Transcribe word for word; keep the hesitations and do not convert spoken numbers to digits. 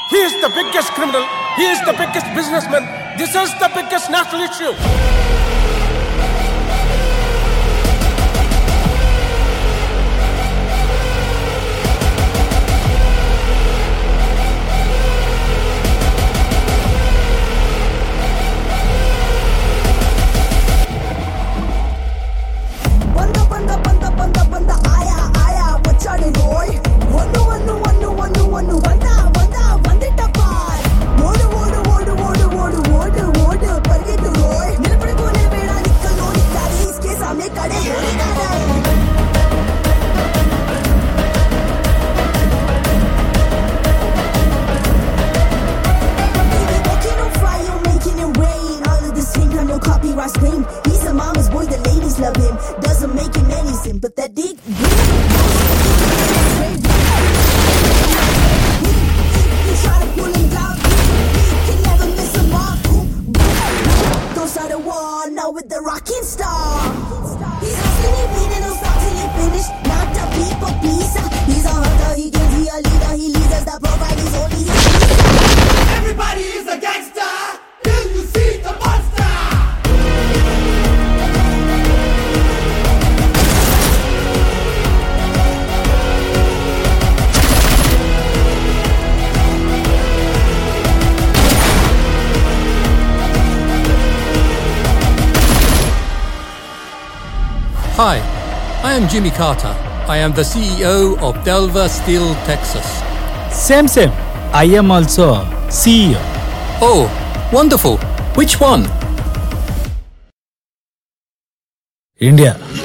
He is the biggest criminal. He is the biggest businessman. This is the biggest national issue. He's a mama's boy, the ladies love him. Doesn't make him anything, but that dick. You try to pull him down, can never miss a mark. Don't start a war now with the rocking star. He's hustling, he bleeding, don't stop till he finish. Not the people pizza. He's a hunter, he can be a leader. He leads us, the profile is only his. Everybody is a gangster till you see the monster. Hi, I am Jimmy Carter. I am the C E O of Delver Steel, Texas. Same, same. I am also C E O. Oh, wonderful. Which one? India.